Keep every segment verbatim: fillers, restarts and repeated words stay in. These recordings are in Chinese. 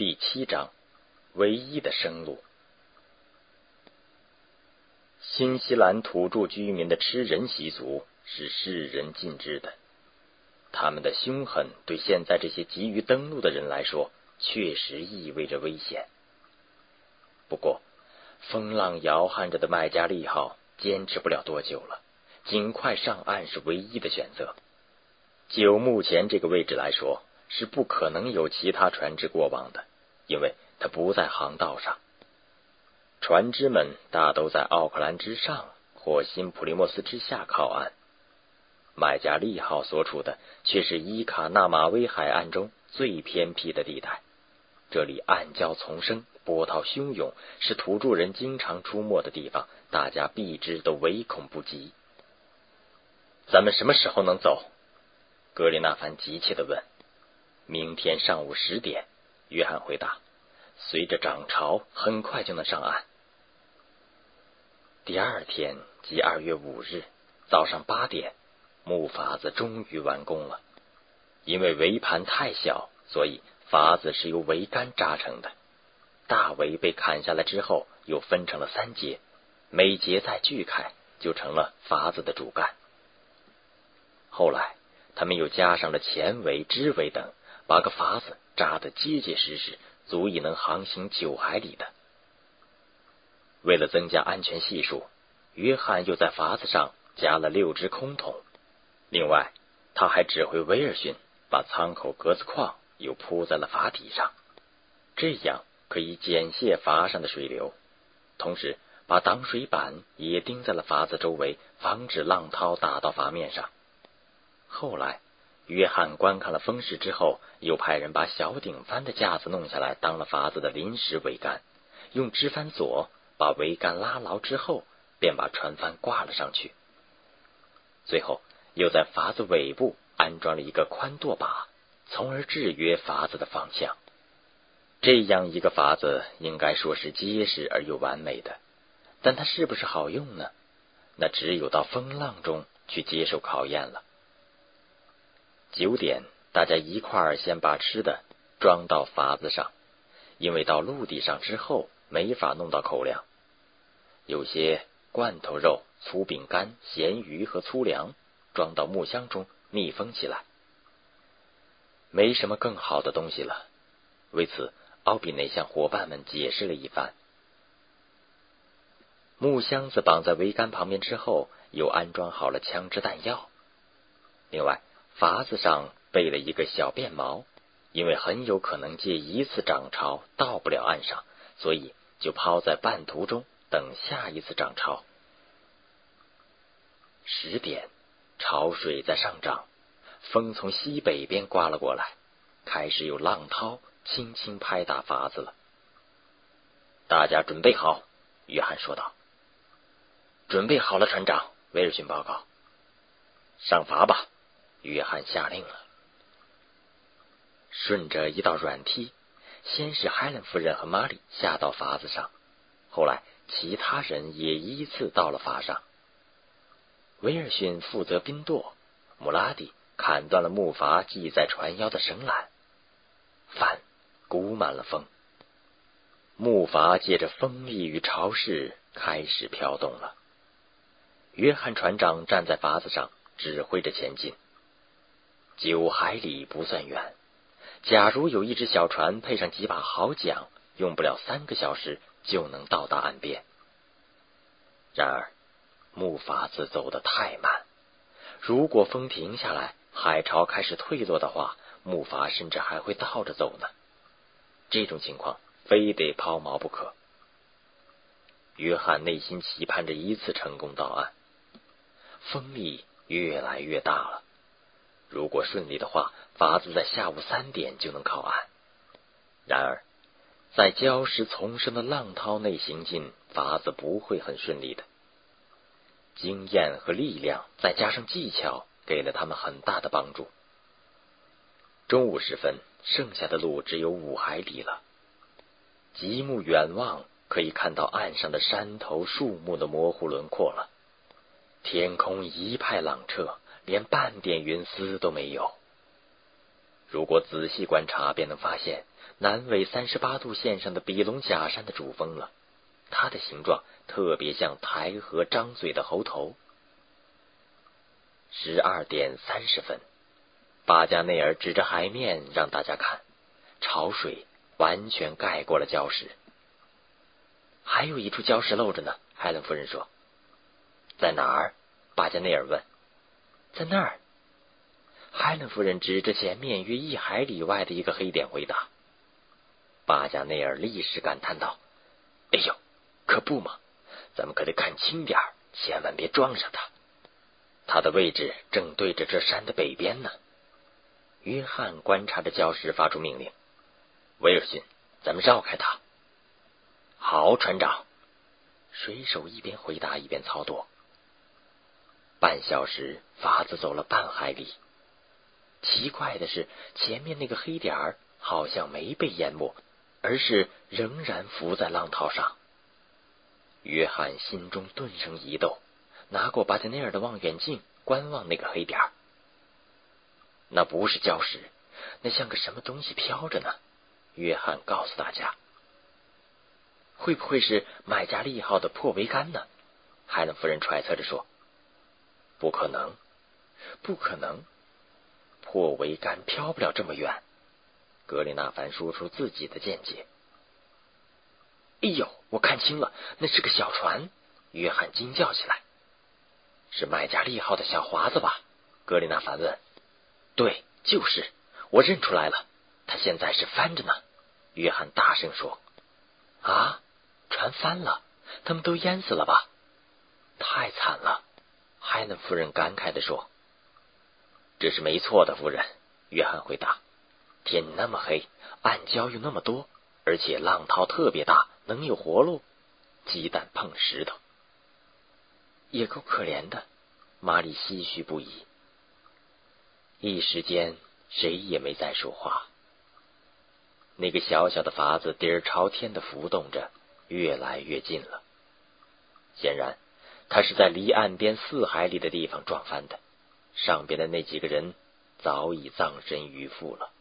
第七章，唯一的生路。新西兰土著居民的吃人习俗是世人尽知的，他们的凶狠对现在这些急于登陆的人来说，确实意味着危险。不过，风浪摇撼着的麦加利号坚持不了多久了，尽快上岸是唯一的选择。就目前这个位置来说，是不可能有其他船只过往的，因为它不在航道上。船只们大都在奥克兰之上或新普利莫斯之下靠岸，麦加利号所处的却是伊卡纳马威海岸中最偏僻的地带，这里暗礁丛生，波涛汹涌，是土著人经常出没的地方，大家避之都唯恐不及。咱们什么时候能走？格里纳凡急切地问。明天上午十点，约翰回答。随着涨潮，很快就能上岸。第二天，即二月五日早上八点，木筏子终于完工了。因为桅盘太小，所以筏子是由桅杆扎成的。大桅被砍下来之后，又分成了三节，每节再锯开，就成了筏子的主干。后来，他们又加上了前桅、支桅等，把个筏子扎得结结实实，足以能航行九海里的。为了增加安全系数，约翰又在筏子上加了六只空桶。另外，他还指挥威尔逊把舱口格子框又铺在了筏体上，这样可以减泄筏上的水流，同时把挡水板也钉在了筏子周围，防止浪涛打到筏面上。后来，约翰观看了风势之后，又派人把小顶帆的架子弄下来，当了筏子的临时桅杆，用支帆索把桅杆拉牢之后，便把船帆挂了上去。最后，又在筏子尾部安装了一个宽舵把，从而制约筏子的方向。这样一个筏子应该说是结实而又完美的，但它是不是好用呢？那只有到风浪中去接受考验了。九点，大家一块儿先把吃的装到筏子上，因为到陆地上之后没法弄到口粮。有些罐头肉、粗饼干、咸鱼和粗粮装到木箱中密封起来。没什么更好的东西了，为此奥比内向伙伴们解释了一番。木箱子绑在桅杆旁边之后，又安装好了枪支弹药。另外，筏子上备了一个小便锚，因为很有可能借一次涨潮到不了岸上，所以就抛在半途中等下一次涨潮。十点，潮水在上涨，风从西北边刮了过来，开始有浪涛轻轻拍打筏子了。大家准备好，约翰说道。准备好了，船长，威尔逊报告。上筏吧，约翰下令了。顺着一道软梯，先是海伦夫人和玛丽下到筏子上，后来其他人也依次到了筏上。威尔逊负责宾舵，姆拉蒂砍断了木筏系在船腰的绳缆，帆鼓满了风，木筏借着风力与潮势开始飘动了。约翰船长站在筏子上指挥着前进。九海里不算远，假如有一只小船配上几把好桨，用不了三个小时就能到达岸边。然而木筏子走得太慢，如果风停下来，海潮开始退落的话，木筏甚至还会倒着走呢。这种情况非得抛锚不可。约翰内心期盼着一次成功到岸。风力越来越大了，如果顺利的话，筏子在下午三点就能靠岸。然而，在礁石丛生的浪涛内行进，筏子不会很顺利的。经验和力量再加上技巧，给了他们很大的帮助。中午时分，剩下的路只有五海里了。极目远望，可以看到岸上的山头、树木的模糊轮廓了。天空一派朗澈，连半点云丝都没有。 如果仔细观察，便能发现南纬三十八度线上的比隆假山的主峰了，它的形状特别像台河张嘴的猴头。十二点三十分，巴加内尔指着海面让大家看，潮水完全盖过了礁石。还有一处礁石露着呢，海伦夫人说。在哪儿？巴加内尔问。在那儿。海伦夫人指着前面约一海里外的一个黑点回答。巴加内尔立时感叹道：哎呦，可不嘛，咱们可得看清点儿，千万别撞上它。它的位置正对着这山的北边呢。约翰观察着礁石，发出命令：威尔逊，咱们绕开它。好，船长。水手一边回答一边操作。半小时，筏子走了半海里。奇怪的是，前面那个黑点儿好像没被淹没，而是仍然浮在浪涛上。约翰心中顿生疑窦，拿过巴特内尔的望远镜观望那个黑点儿。那不是礁石，那像个什么东西飘着呢。约翰告诉大家。会不会是麦加利号的破桅杆呢？海伦夫人揣测着说。不可能，不可能，破桅杆飘不了这么远。格里纳凡说出自己的见解。哎呦，我看清了，那是个小船！约翰惊叫起来。是麦加利号的小华子吧？格里纳凡问。对，就是，我认出来了，他现在是翻着呢。约翰大声说。啊，船翻了，他们都淹死了吧？太惨了，海伦夫人感慨地说。这是没错的，夫人，约翰回答。天那么黑，暗礁又那么多，而且浪涛特别大，能有活路？鸡蛋碰石头。也够可怜的，玛丽唏嘘不已。一时间，谁也没再说话。那个小小的筏子底儿朝天的浮动着，越来越近了。显然，它是在离岸边四海里的地方撞翻的，上边的那几个人早已葬身鱼腹了。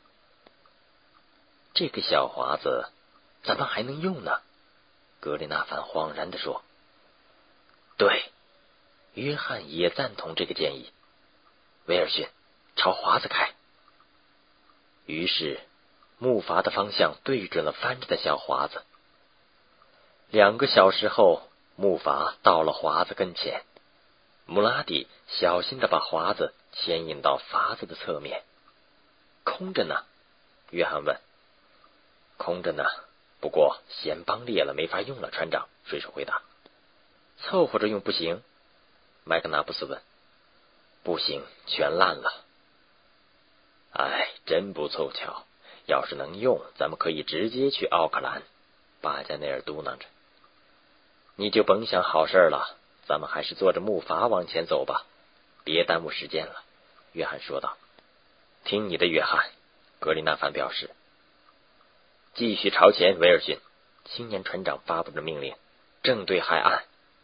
这个小华子咱们还能用呢？格里纳凡恍然地说。对，约翰也赞同这个建议。威尔逊，朝华子开。于是木筏的方向对准了翻着的小华子。两个小时后，木筏到了华子跟前。穆拉蒂小心地把华子牵引到筏子的侧面。空着呢？约翰问。空着呢，不过舷帮裂了，没法用了，船长。水手回答。凑合着用不行？麦克纳布斯问。不行，全烂了。哎，真不凑巧，要是能用，咱们可以直接去奥克兰。巴加内尔嘟囔着。你就甭想好事了，咱们还是坐着木筏往前走吧，别耽误时间了。约翰说道。听你的，约翰，格里纳凡表示。继续朝前，威尔逊。青年船长发布着命令，正对海岸。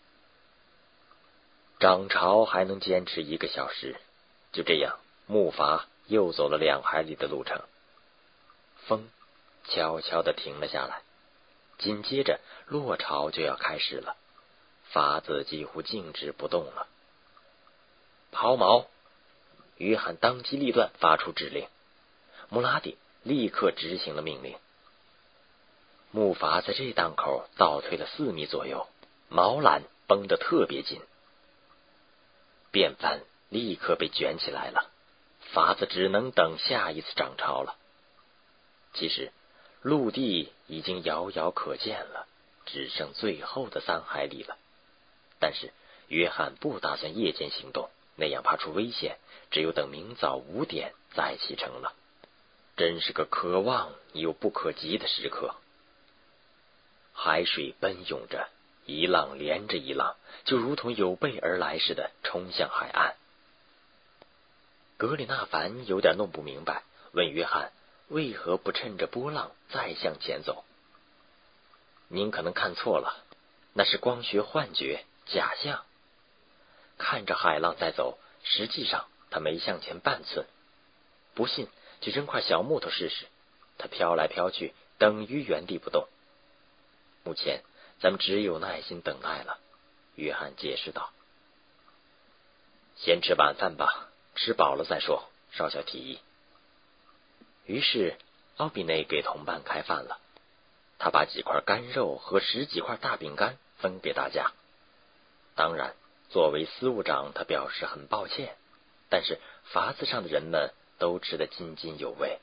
涨潮还能坚持一个小时。就这样，木筏又走了两海里的路程。风悄悄地停了下来，紧接着落潮就要开始了，筏子几乎静止不动了。抛锚！约翰当机立断发出指令，穆拉蒂立刻执行了命令。木筏在这档口倒退了四米左右，锚缆绷得特别紧。便帆立刻被卷起来了，筏子只能等下一次涨潮了。其实陆地已经遥遥可见了，只剩最后的三海里了。但是约翰不打算夜间行动，那样怕出危险，只有等明早五点再启程了。真是个可望又不可及的时刻。海水奔涌着，一浪连着一浪，就如同有备而来似的冲向海岸。格里纳凡有点弄不明白，问约翰为何不趁着波浪再向前走。您可能看错了，那是光学幻觉，假象。看着海浪在走，实际上他没向前半寸。不信去扔块小木头试试，它飘来飘去，等于原地不动。目前咱们只有耐心等待了，约翰解释道。先吃晚饭吧，吃饱了再说，少校提议。于是奥比内给同伴开饭了，他把几块干肉和十几块大饼干分给大家。当然，作为司务长，他表示很抱歉，但是筏子上的人们都吃得津津有味。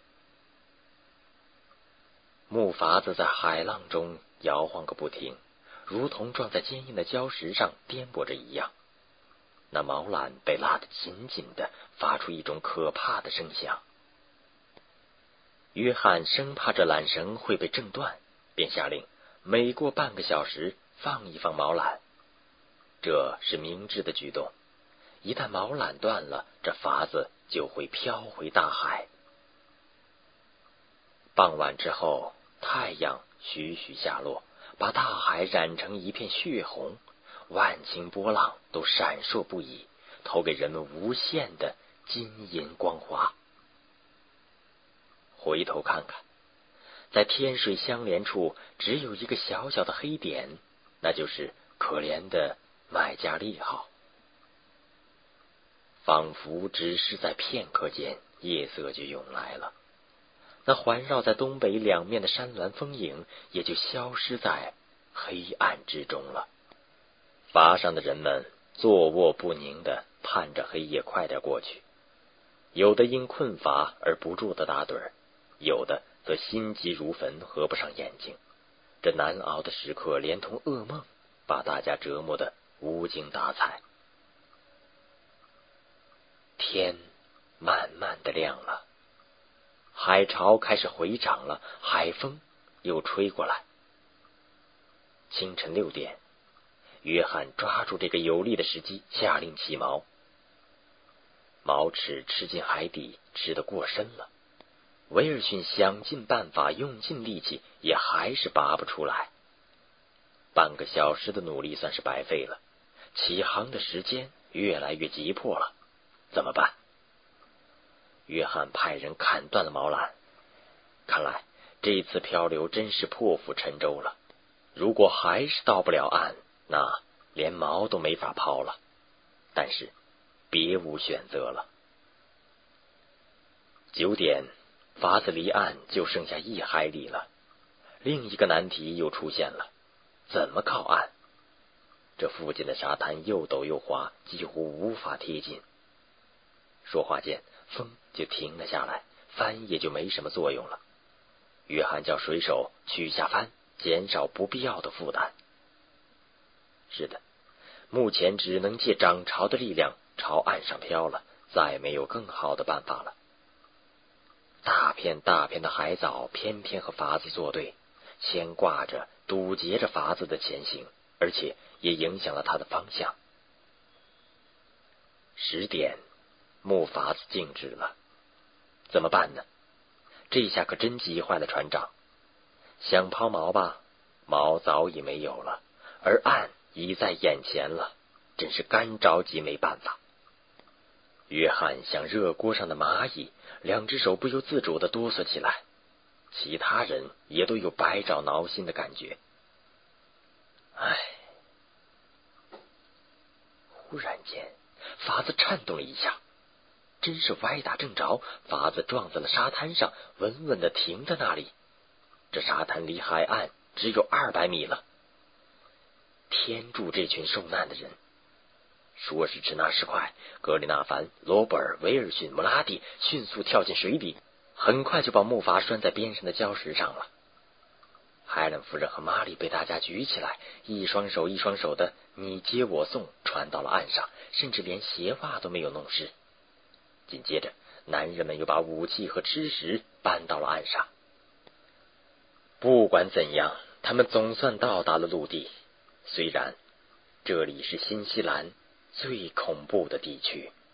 木筏子在海浪中摇晃个不停，如同撞在坚硬的礁石上颠簸着一样。那锚缆被拉得紧紧的，发出一种可怕的声响。约翰生怕这缆绳会被挣断，便下令每过半个小时放一放锚缆。这是明智的举动，一旦锚缆断了，这筏子就会飘回大海。傍晚之后，太阳徐徐下落，把大海染成一片血红，万顷波浪都闪烁不已，投给人们无限的金银光华。回头看看，在天水相连处只有一个小小的黑点，那就是可怜的麦加利号。仿佛只是在片刻间，夜色就涌来了，那环绕在东北两面的山峦峰影也就消失在黑暗之中了。筏上的人们坐卧不宁地盼着黑夜快点过去，有的因困乏而不住地打盹儿，有的则心急如焚，合不上眼睛。这难熬的时刻连同噩梦，把大家折磨得无精打采。天慢慢的亮了，海潮开始回涨了，海风又吹过来。清晨六点，约翰抓住这个有利的时机，下令起锚。锚齿吃进海底，吃得过深了。威尔逊想尽办法，用尽力气，也还是拔不出来。半个小时的努力算是白费了，起航的时间越来越急迫了。怎么办？约翰派人砍断了锚缆。看来这次漂流真是破釜沉舟了。如果还是到不了岸，那连锚都没法抛了。但是别无选择了。九点，筏子离岸就剩下一海里了。另一个难题又出现了，怎么靠岸？这附近的沙滩又陡又滑，几乎无法贴近。说话间，风就停了下来，帆也就没什么作用了。约翰叫水手取下帆，减少不必要的负担。是的，目前只能借涨潮的力量朝岸上飘了，再没有更好的办法了。大片大片的海藻偏偏和筏子作对，牵挂着堵截着筏子的前行，而且也影响了它的方向。十点，木筏子静止了。怎么办呢？这下可真急坏了船长。想抛锚吧，锚早已没有了，而岸已在眼前了，真是干着急没办法。约翰像热锅上的蚂蚁，两只手不由自主地哆嗦起来，其他人也都有百爪挠心的感觉。唉！忽然间，筏子颤动了一下，真是歪打正着，筏子撞在了沙滩上，稳稳地停在那里。这沙滩离海岸只有二百米了。天助这群受难的人！说时迟，那时快，格里纳凡、罗伯尔、威尔逊、穆拉蒂迅速跳进水底，很快就把木筏拴在边上的礁石上了。海伦夫人和玛丽被大家举起来，一双手一双手的你接我送，传到了岸上，甚至连鞋袜都没有弄湿。紧接着，男人们又把武器和吃食搬到了岸上。不管怎样，他们总算到达了陆地，虽然这里是新西兰最恐怖的地区。